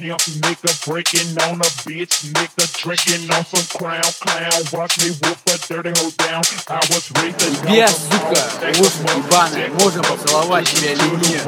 pimp nigga, breaking on a bitch nigga, drinking on some crown clown. Watch me whoop a dirty hoe down. I was raised to Где, сука, лошадь ебаная, можно поцеловать тебя или нет?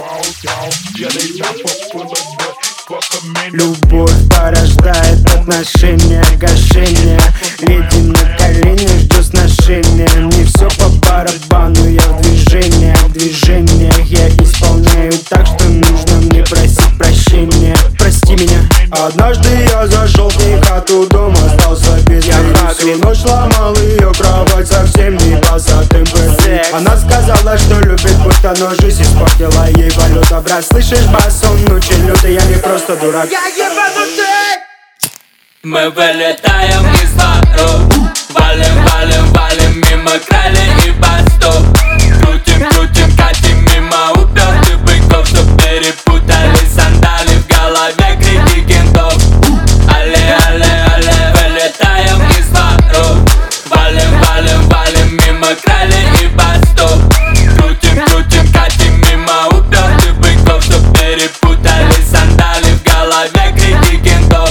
Любовь порождает отношения, гашение. Леди на колени, жду сношения. Не все по барабану, я в движениях я исполняю так, что нужно мне просить прощения. Прости меня. Однажды я зашел в ней хату, дом остался без двери. Всю ночь ломал ее кровать, совсем не босатым был. Она сказала, что любит, будто но жизнь испортила ей валюта. Брат, слышишь, бас, он очень лютый, я не просто дурак. Я ебанутый! Мы вылетаем из ворот, валим мимо крали и постов. Крутим, катим мимо упертых быков, чтоб перепутали сандали в голове крики кентов. Але, вылетаем из ворот, валим мимо крали и постов. Крутим, катим мимо упертых быков, чтоб перепутали сандали в голове крики кентов.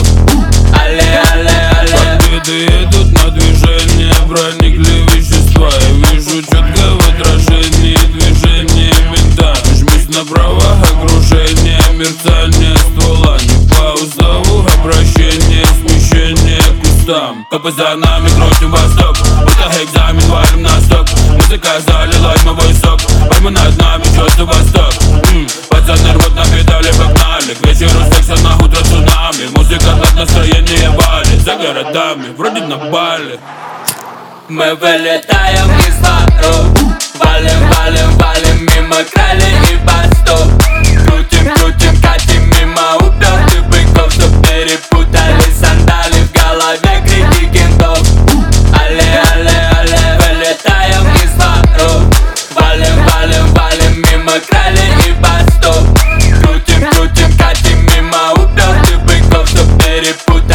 Бандиты идут на движение, проникли вещества. Я вижу четко в отражении движения винта. Жмусь направо, окружение, мерцание ствола. Не по уставу, обращение, смещение к кустам. Копы за нами, крутим восток, будто экзамен, валим на стоп. Музыка залила мой сок, пойму над нами, чёртов восток. Пацаны рвут на педали, погнали. К вечеру секса, на утро цунами. Музыка над настроение валит. За городами, вроде на Бали. Мы вылетаем из ворот, валим мимо крали и постов. Крутим, катим мимо упертых быков, чтоб перепутали сандали в голове крики кентов. Але, вылетаем из ворот, валим мимо крали и постов. Крутим, катим мимо упертых быков, чтоб перепутали